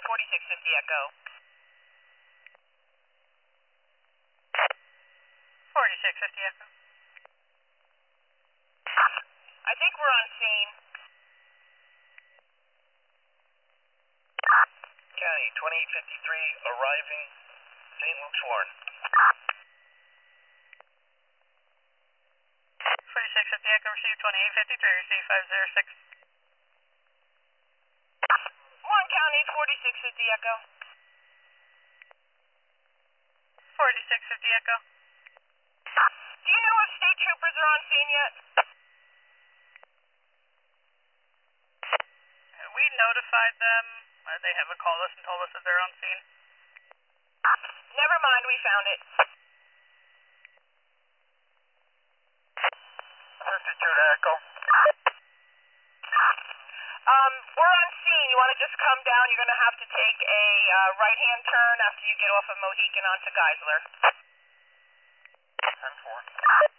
4650 Echo. 4650 Echo. I think we're on scene. County 2853 arriving St. Luke's Warren. 4650 Echo, receive 2853, receive 506. Warren County 4650 Echo. 4650 Echo. Do you know if state troopers are on scene yet? We notified them. They have a call list and told us that they're on scene. Never mind, we found it. 52 to Echo. We're on scene. You want to just come down? You're going to have to take a right-hand turn after you get off of Mohican onto Geisler. 10-4.